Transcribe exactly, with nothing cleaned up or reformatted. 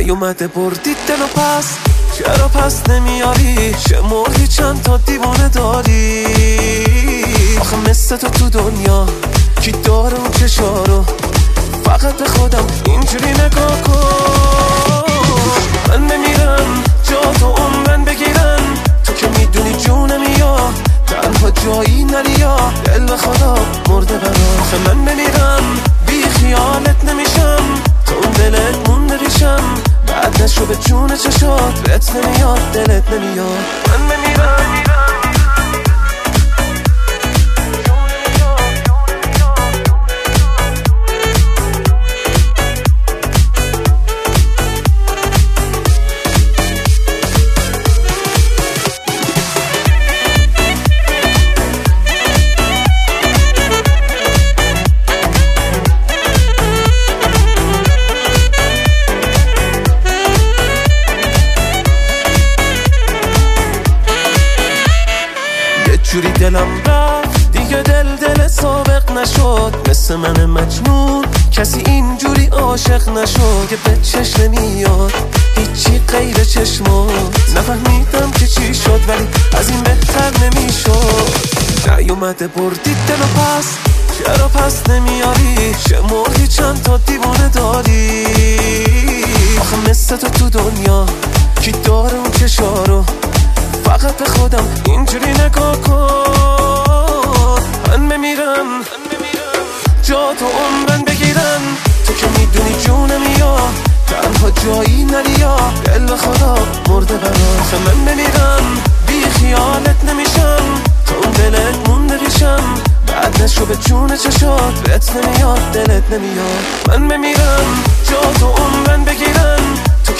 نیومده بردید دلو پس، چرا پس نمیاری؟ چه مردی چند تا دیوانه داری؟ آخه مثل تو تو دنیا کی داره اون چشارو؟ فقط به خودم اینجوری نگاه کن. من نمیرم جا تو عمرن بگیرن، تو که میدونی جونمی یا تنها جایی نری یا دل به خدا مرده برا. آخه من نمیرم بی خیالت نمیشم، تو اون دلت مونده ریشم، بعد نشو به جون چشات بهت نمیاد دلت نمیاد. من نمیرم جوری دلم رفت دیگه دل دل سابق نشد، مثل من مجنون کسی اینجوری عاشق نشد که به چشم نمیاد هیچی غیر چشمات. نفهمیدم که چی شد ولی از این بهتر نمیشد. نیومده بردید دلو پس، چرا پس نمیاری؟ چه مردی چند تا دیوانه داری؟ آخه مثل تو تو دنیا کی داره اون چشارو؟ فقط به خودم اینجوری نگاه کن. من بمیرم جا تو عمرن بگیرن، تو که میدونی جونمی یا تنها جایی نری یا دل به خدا مرده برا. آخه من بمیرم بی خیالت نمیشم، تو اون دلت مونده ریشم، بعد نشو به جون چشات بهت نمیاد دلت نمیاد. من بمیرم جا تو عمرن بگیرن، تو